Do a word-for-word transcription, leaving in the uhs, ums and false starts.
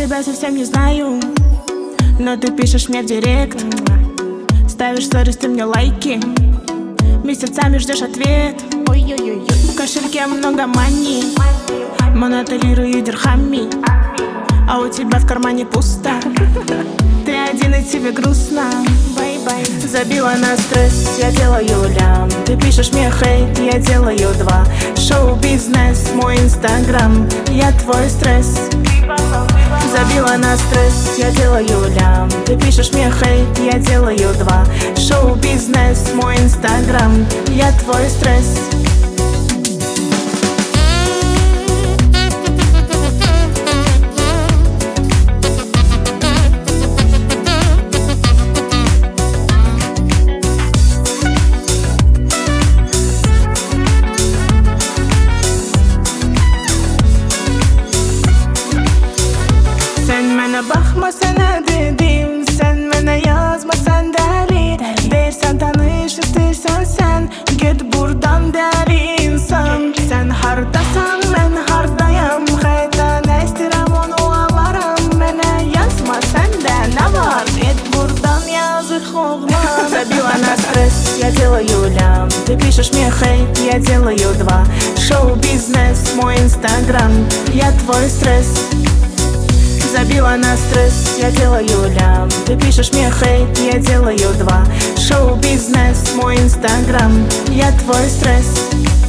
тебя совсем не знаю, но ты пишешь мне в директ, ставишь сторис, ты мне лайки, месяцами ждешь ответ. Ой-ой-ой. В кошельке много мани, монотолирую дирхами, а у тебя в кармане пусто. Ты один и тебе грустно. Бай-бай. Забила на стресс, я делаю лям. Ты пишешь мне хейт, я делаю два. Шоу-бизнес, мой инстаграм, я твой стресс. Забила на стресс, я делаю лям. Ты пишешь мне хейт, я делаю два. Шоу-бизнес, мой инстаграм, я твой стресс. Sen bana bakmasan dedim, sen bana yazmasan deli. Dersen tanış istersen sen, git buradan deli insan. Sen hardasan ben hardayam, hayta ne istirem onu alaram. Bana yazma sende ne var, git buradan yazık oğlan. Забила на стресс, я делаю лям. Ты пишешь мне хейт, я делаю два. Шоу-бизнес, мой инстаграм, я твой стресс. Забила на стресс, я делаю лям. Ты пишешь мне хейт, я делаю два. Шоу-бизнес, мой инстаграм, я твой стресс.